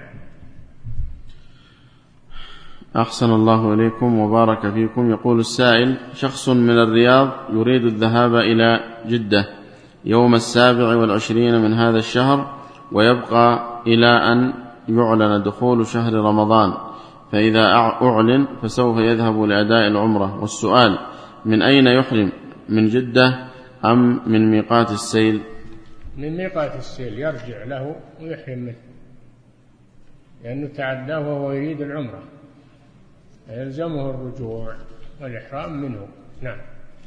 أحسن الله إليكم وبارك فيكم. يقول السائل: شخص من الرياض يريد الذهاب إلى جدة يوم السابع والعشرين من هذا الشهر ويبقى إلى أن يعلن دخول شهر رمضان، فإذا أعلن فسوف يذهب لأداء العمرة، والسؤال: من أين يحرم، من جدة أم من ميقات السيل؟ من ميقات السيل يرجع له ويحرم منه، لأنه تعداه وهو يريد العمرة، يلزمه الرجوع والإحرام منه. نعم.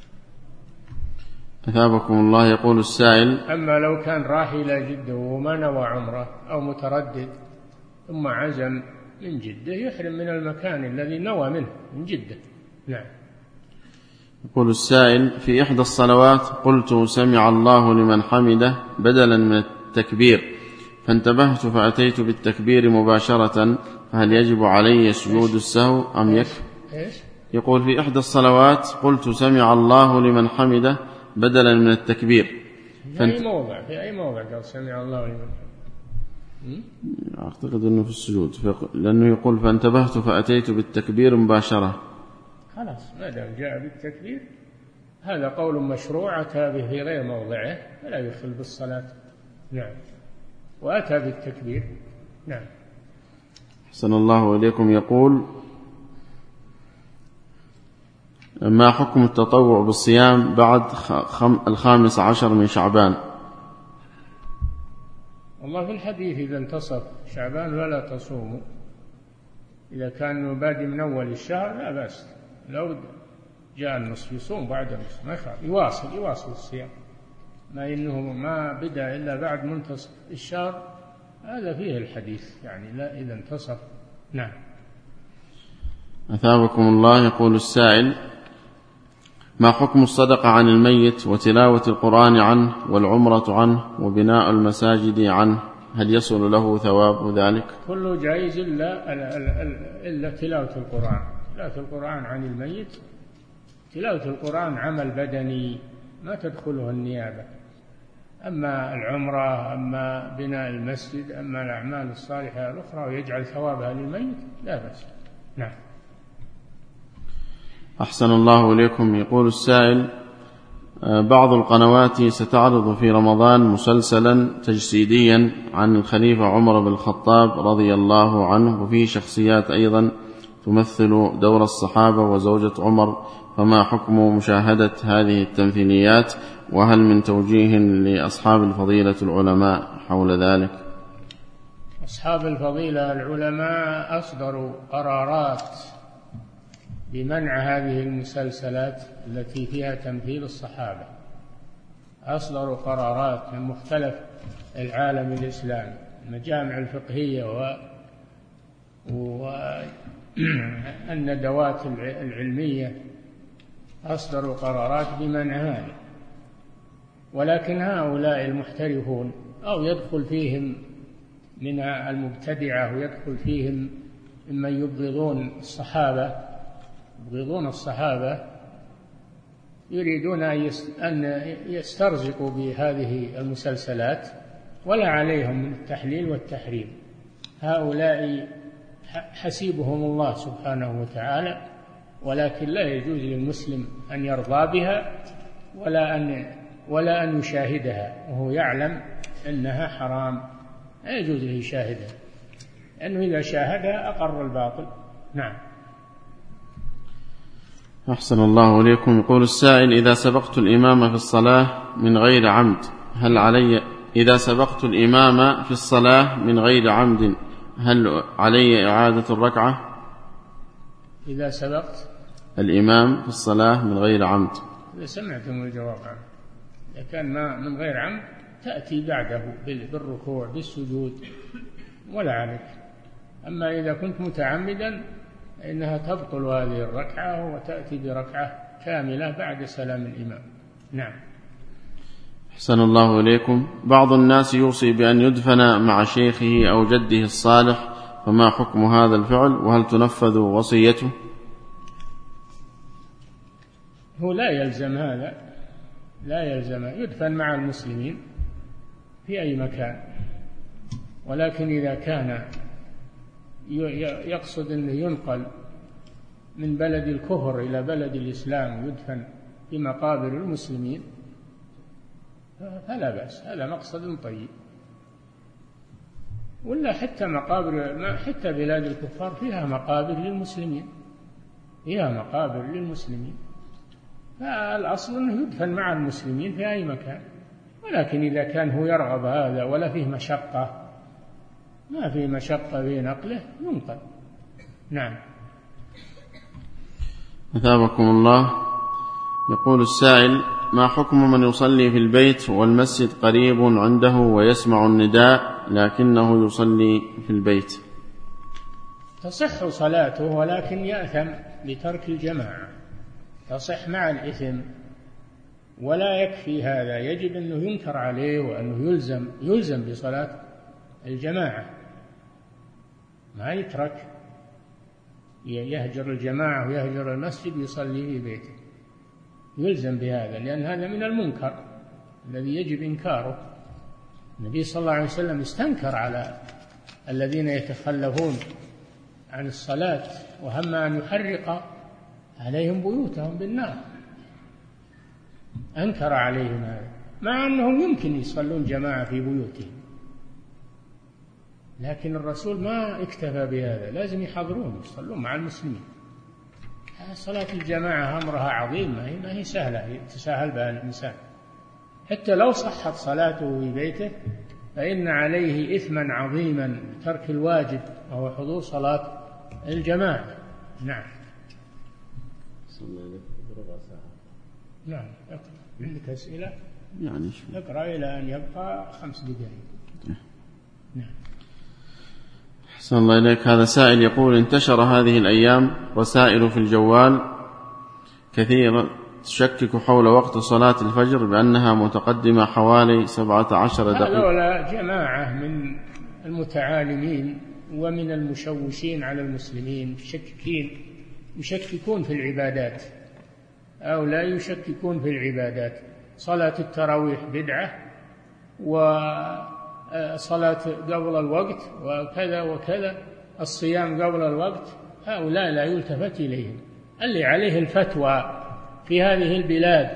أثابكم الله. يقول السائل: أما لو كان راح إلى جدة وما نوى عمرة أو متردد ثم عزم من جدة يحرم من المكان الذي نوى منه من جدة. نعم. يقول السائل: في إحدى الصلوات قلت سمع الله لمن حمده بدلا من التكبير، فانتبهت فأتيت بالتكبير مباشرة، فهل يجب علي سجود السهو أم يكفي؟ يقول: في إحدى الصلوات قلت سمع الله لمن حمده بدلا من التكبير. في أي موضع في أي موضع قال سمع الله لمن حمده؟ أعتقد أنه في السجود، لأنه يقول فانتبهت فأتيت بالتكبير مباشرة. خلاص ما دام جاء بالتكبير هذا قول مشروع أتى به في غير موضعه فلا يخل بالصلاة. نعم. وأتى بالتكبير. نعم. أحسن الله إليكم. يقول: ما حكم التطوع بالصيام بعد الخامس عشر من شعبان؟ والله في الحديث إذا انتصف شعبان فلا تصوموا، إذا كان بادئ من أول الشهر لا بأس، لو جاء النصف يصوم بعد النصف ما يخاف، يواصل يواصل الصيام، ما إنه ما بدأ إلا بعد منتصف الشهر، هذا فيه الحديث يعني لا إذا انتصف. نعم. أثابكم الله. يقول السائل: ما حكم الصدقة عن الميت وتلاوة القرآن عنه والعمرة عنه وبناء المساجد عنه، هل يصل له ثواب ذلك؟ كله جائز إلا, إلا تلاوة القرآن. تلاوة القرآن عن الميت، تلاوة القرآن عمل بدني ما تدخله النيابة، أما العمرة أما بناء المسجد أما الأعمال الصالحة الأخرى ويجعل ثوابها للميت لا بأس. نعم. أحسن الله إليكم. يقول السائل: بعض القنوات ستعرض في رمضان مسلسلا تجسيديا عن الخليفة عمر بن الخطاب رضي الله عنه، وفيه شخصيات أيضا تمثل دور الصحابة وزوجة عمر، فما حكم مشاهدة هذه التمثيليات، وهل من توجيه لأصحاب الفضيلة العلماء حول ذلك؟ أصحاب الفضيلة العلماء أصدروا قرارات بمنع هذه المسلسلات التي فيها تمثيل الصحابة، أصدروا قرارات من مختلف العالم الإسلامي، المجامع الفقهية و والندوات العلمية أصدروا قرارات بمنع هذا، ولكن هؤلاء المحترفون أو يدخل فيهم من المبتدعة ويدخل فيهم ممن يبغضون الصحابة يبغضون الصحابة يريدون أن يسترزقوا بهذه المسلسلات ولا عليهم من التحليل والتحريم. هؤلاء حسيبهم الله سبحانه وتعالى، ولكن لا يجوز للمسلم أن يرضى بها ولا أن ولا أن يشاهدها وهو يعلم أنها حرام، لا يجوز له يشاهدها، لأنه إذا شاهدها أقر الباطل. نعم. أحسن الله إليكم. يقول السائل: إذا سبقت الإمام في الصلاة من غير عمد هل علي إذا سبقت الإمام في الصلاة من غير عمد هل علي إعادة الركعة؟ إذا سبقت الإمام في الصلاة من غير عمد. إذا سمعتم الجواب عنه، إذا كان ما من غير عمد تأتي بعده بالركوع بالسجود ولا عليك. أما إذا كنت متعمدا إنها تبطل هذه الركعة وتأتي بركعة كاملة بعد سلام الإمام. نعم. أحسن الله إليكم. بعض الناس يوصي بأن يدفن مع شيخه أو جده الصالح، فما حكم هذا الفعل وهل تنفذ وصيته؟ هو لا يلزم هذا، لا يلزم، يدفن مع المسلمين في أي مكان، ولكن إذا كان يقصد أنه ينقل من بلد الكفر إلى بلد الإسلام ويدفن في مقابر المسلمين فلا بأس، هذا مقصد طيب. ولا حتى مقابر حتى بلاد الكفار فيها مقابر للمسلمين، فيها مقابر للمسلمين، فالأصل أنه يدفن مع المسلمين في أي مكان. ولكن إذا كان هو يرغب هذا ولا فيه مشقة، ما فيه مشقة في نقله، ينقل. نعم. أثابكم الله. يقول السائل: ما حكم من يصلي في البيت والمسجد قريب عنده ويسمع النداء لكنه يصلي في البيت؟ تصح صلاته ولكن يأثم بترك الجماعة، تصح مع الإثم، ولا يكفي هذا، يجب أنه ينكر عليه وأنه يلزم يلزم بصلاة الجماعة، ما يترك يهجر الجماعة ويهجر المسجد ويصلي في بيته، يلزم بهذا، لأن هذا من المنكر الذي يجب إنكاره. النبي صلى الله عليه وسلم استنكر على الذين يتخلفون عن الصلاة وهم أن يحرق عليهم بيوتهم بالنار، أنكر عليهم هذا، مع أنهم يمكن يصلون جماعة في بيوتهم، لكن الرسول ما اكتفى بهذا، لازم يحضرون يصلون مع المسلمين. صلاة الجماعة أمرها عظيم، ما هي سهلة يتساهل بها الإنسان، حتى لو صحت صلاته في بيته فإن عليه إثما عظيما ترك الواجب وهو حضور صلاة الجماعة. نعم. نعم. عندك أسئلة؟ يعني اقرأ إلى أن يبقى خمس دقائق. نعم. أحسن الله إليك. هذا سائل يقول: انتشر هذه الأيام رسائل في الجوال كثيرة تشكك حول وقت صلاة الفجر بأنها متقدمة حوالي سبعة عشر دقيقة. هؤلاء جماعة من المتعالمين ومن المشوشين على المسلمين، مشككين يشككون في العبادات، أو لا يشككون في العبادات. صلاة التراويح بدعة، وصلاة قبل الوقت، وكذا وكذا، الصيام قبل الوقت، هؤلاء لا يلتفت إليهم. اللي عليه الفتوى في هذه البلاد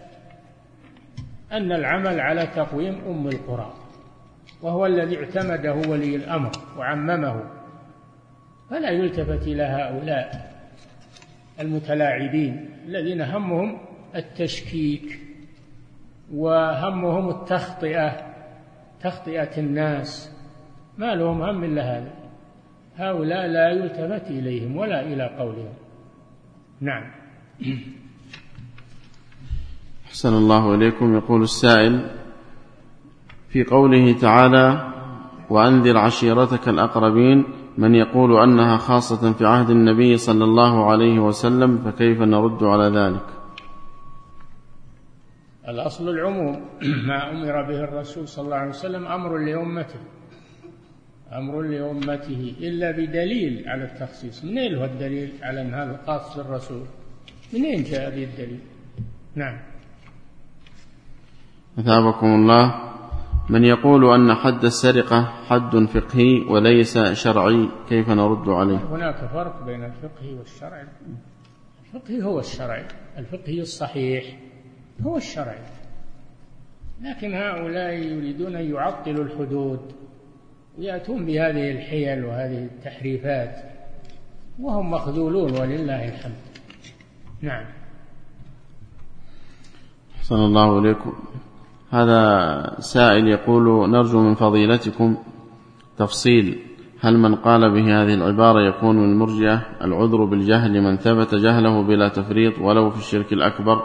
أن العمل على تقويم أم القرى، وهو الذي اعتمده ولي الأمر وعممه، فلا يلتفت إلى هؤلاء المتلاعبين الذين همهم التشكيك وهمهم التخطئة، تخطئة الناس، ما لهم هم إلا هذا. هؤلاء لا يلتفت إليهم ولا إلى قولهم. نعم. أحسن الله إليكم. يقول السائل: في قوله تعالى: وأنذر عشيرتك الأقربين، من يقول أنها خاصة في عهد النبي صلى الله عليه وسلم، فكيف نرد على ذلك؟ الأصل العموم، ما أمر به الرسول صلى الله عليه وسلم أمر لأمته، أمر لأمته إلا بدليل على التخصيص. منين هو الدليل على أن هذا خاص بالرسول؟ منين جاء به الدليل؟ نعم. أثابكم الله. من يقول أن حد السرقة حد فقهي وليس شرعي، كيف نرد عليه؟ هناك فرق بين الفقهي والشرعي. الفقهي هو الشرعي، الفقهي الصحيح هو الشرعي، لكن هؤلاء يريدون أن يعطلوا الحدود ويأتون بهذه الحيل وهذه التحريفات، وهم مخذولون ولله الحمد. نعم. أحسن الله إليكم. هذا سائل يقول: نرجو من فضيلتكم تفصيل هل من قال به هذه العبارة يكون من المرجئة العذر بالجهل من ثبت جهله بلا تفريط ولو في الشرك الأكبر؟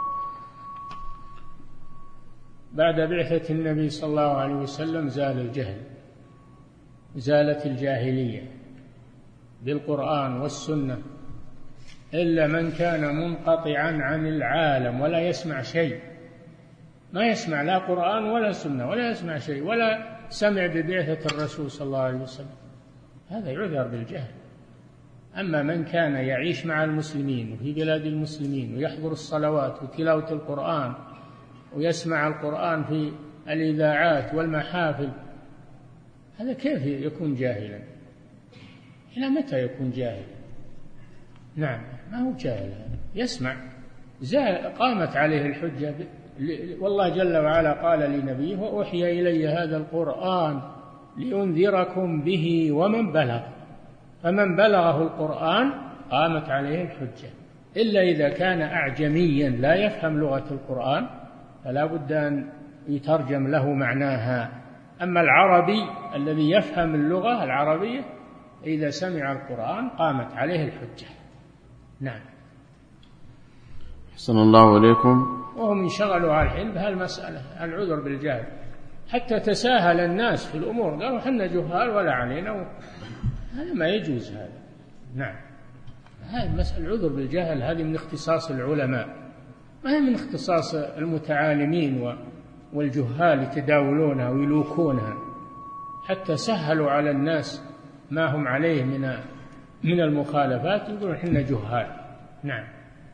بعد بعثة النبي صلى الله عليه وسلم زال الجهل، زالت الجاهلية بالقرآن والسنة، إلا من كان منقطعا عن العالم ولا يسمع شيء، ما يسمع لا قرآن ولا سنة ولا يسمع شيء ولا سمع ببعثة الرسول صلى الله عليه وسلم، هذا يعذر بالجهل. أما من كان يعيش مع المسلمين وفي بلاد المسلمين ويحضر الصلوات وتلاوة القرآن ويسمع القرآن في الإذاعات والمحافل، هذا كيف يكون جاهلا؟ إلى متى يكون جاهل؟ نعم، ما هو جاهل، يسمع، قامت عليه الحجة، والله جل وعلا قال لنبيه: وأوحي إلي هذا القرآن لأنذركم به ومن بلغ، فمن بلغه القرآن قامت عليه الحجة، إلا إذا كان أعجميا لا يفهم لغة القرآن فلا بد أن يترجم له معناها. أما العربي الذي يفهم اللغة العربية إذا سمع القرآن قامت عليه الحجة. نعم. أحسن الله إليكم. وهم انشغلوا على الحين بهالمسألة، العذر بالجهل، حتى تساهل الناس في الأمور، قالوا حنا جهال ولا علينا، هذا ما يجوز هذا. نعم، هذه مسألة العذر بالجهل، هذه من اختصاص العلماء، ما هي من اختصاص المتعالمين والجهال يتداولونها ويلوكونها، حتى سهلوا على الناس ما هم عليه من من المخالفات، يقولون حنا جهال. نعم.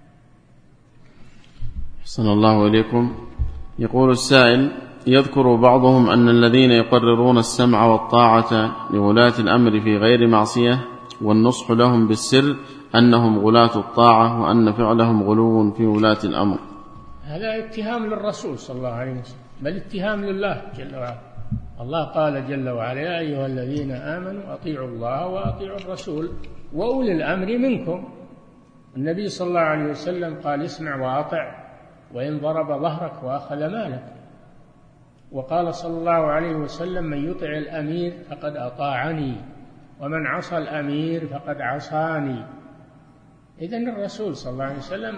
أحسن الله إليكم. يقول السائل: يذكر بعضهم أن الذين يقررون السمع والطاعة لولاة الأمر في غير معصية والنصح لهم بالسر أنهم غلاة الطاعة، وأن فعلهم غلو في ولاة الأمر. هذا اتهام للرسول صلى الله عليه وسلم، بل اتهام لله جل وعلا. الله قال جل وعلا: يا أيها الذين آمنوا أطيعوا الله وأطيعوا الرسول وأولي الأمر منكم. النبي صلى الله عليه وسلم قال: اسمع وأطع وإن ضرب ظهرك وأخذ مالك. وقال صلى الله عليه وسلم: من يطع الأمير فقد أطاعني ومن عصى الأمير فقد عصاني. إذن الرسول صلى الله عليه وسلم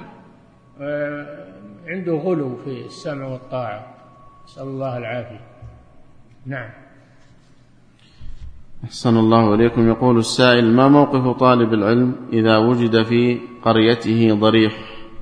عنده غلو في السمع والطاعة، نسأل الله العافية. نعم. أحسن الله إليكم. يقول السائل: ما موقف طالب العلم إذا وجد في قريته ضريح؟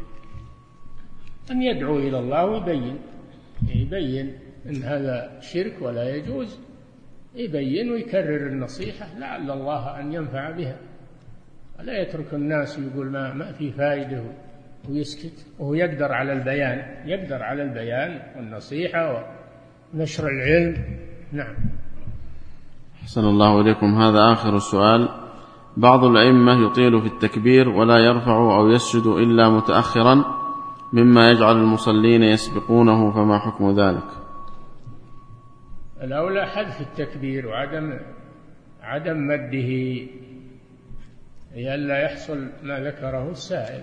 أن يدعو إلى الله ويبين يبين أن هذا شرك ولا يجوز، يبين ويكرر النصيحة لعل الله أن ينفع بها، ولا يترك الناس يقول ما, ما في فائدة ويسكت، وهو يقدر على البيان يقدر على البيان والنصيحة ونشر العلم. نعم. أحسن الله إليكم. هذا آخر السؤال: بعض الأئمة يطيل في التكبير ولا يرفع أو يسجد إلا متأخرا مما يجعل المصلين يسبقونه، فما حكم ذلك؟ الأولى حذف التكبير وعدم عدم مده لئلا يحصل ما ذكره السائل.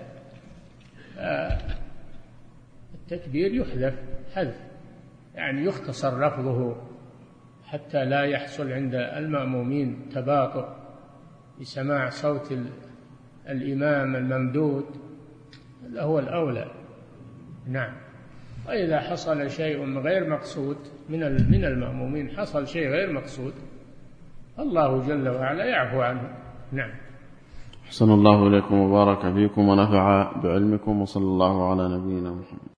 التكبير يحذف حذف، يعني يختصر لفظه حتى لا يحصل عند المأمومين تباطؤ بسماع صوت الإمام الممدود، هذا هو الأولى. نعم. وإذا حصل شيء غير مقصود من من المأمومين، حصل شيء غير مقصود، الله جل وعلا يعفو عنه. نعم. أحسن الله إليكم وبارك فيكم ونفع بعلمكم، وصلى الله على نبينا محمد.